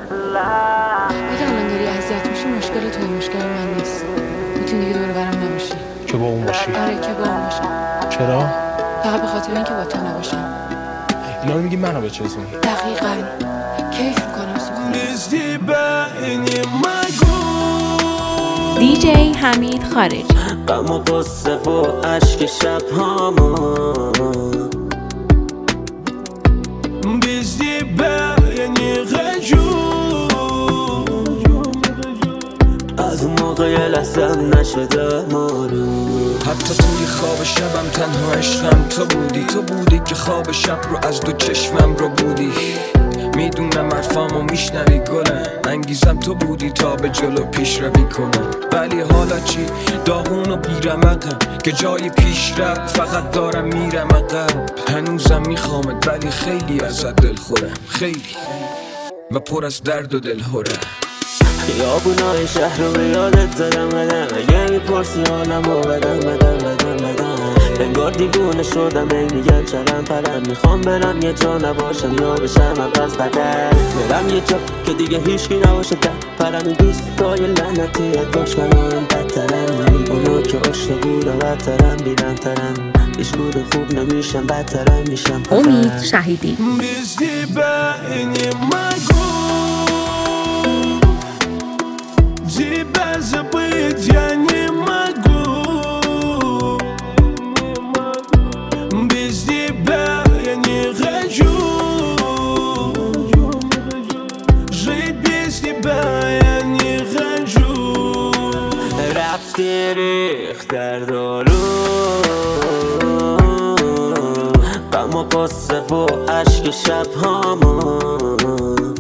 اگه الان داری اذیت میشی مشکل توی، مشکل من نیست. میتونی دیگه دور برم نباشی. که با اون باشی؟ آره که با اون باشم. چرا؟ فقط به خاطر اینکه با تو نباشم. اینا رو میگی منو بچزونی؟ دقیقاً کیف میکنم سخن. دیجی حمید خارجی. غم و قصه و عشق شب هامون بیزی بیانی غجون از اون موقع یه لحظم نشده مارون. حتی توی خواب شبم تنها عشقم تو بودی که خواب شب رو از دو چشمم رو بودی. میدونم حرفامو میشنوی گلم، انگیزم تو بودی تا به جلو پیش روی کنم. ولی حالا چی؟ داغون و بیرمقم که جای پیش رفت فقط دارم میرم عقب. هنوزم میخوامت ولی خیلی ازت دلخورم، خیلی و پر از درد و دلهورم. خیابونای شهر رو به یادت زدم اگه میپرسی حالمو بدم انگار دیوونه شدم میگم چرم پرم. میخوام برم یه جا نباشم یا بشم عوض بدل. برم یه جا که دیگه هیچکی نباشه در پرم. دوستای لعنتی دشمنان بدترن، اونا که عشق بود و بدترن بیرمترن. هیچ گوره خوب نمیشم بدترن میشم. امید شهیدی. بیزی بینی مگو тебя забыть я не могу. Без тебя я не хочу. Жить без тебя я не хочу. رفتی ریخت در دارو غم و قصه و عشق شب هامون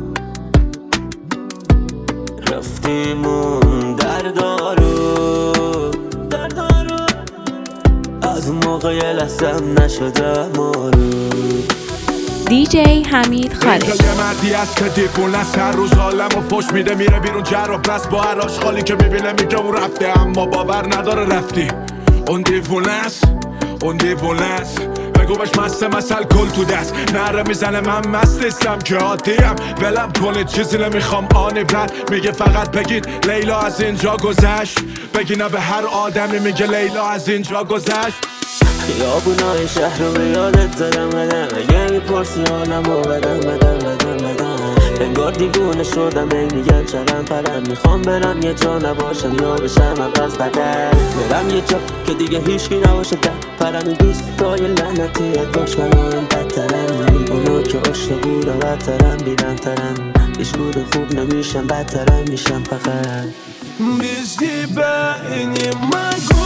رفتیمون در دارو از اون موقع یه لحظم نشده مارو. دیجی حمید خارجی. یه مردی هست که دیوونه است، هر روز عالمو فوش میده میره بیرون جر و بس با هر آشغالی که میبینه میگه اون رفته، اما باور نداره رفتی. اون دیوونه است بگو بهش مست مثل گل تو دست نره میزنه من مست نیستم که عادیم. ولم کنید چیزی نمیخوام آنی بلند میگه فقط بگید لیلا از اینجا گذشت. بگی نه به هر آدمی میگه لیلا از اینجا گذشت. خیابونای شهر رو به یادت زدم اگه میپرسی حالمو بدم انگار دیوونه شدم میگم چرم پرم. میخوام برم یه جا نباشم یا بشم عوض بدل. برم یه جا که دیگه هیچکی نباشه در پرم. دوستای لعنتی دشمنان بدترن، اونا که عشق بود و بدترن بیرمترن. هیچ گوره خوب نمیشم بدترن میشم فقط. Без тебя я не могу.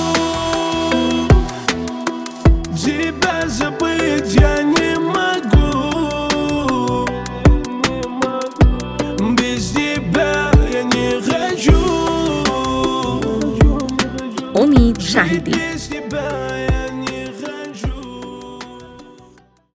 Тебя забыть я не могу. Без тебя я не хочу. امید شهیدی.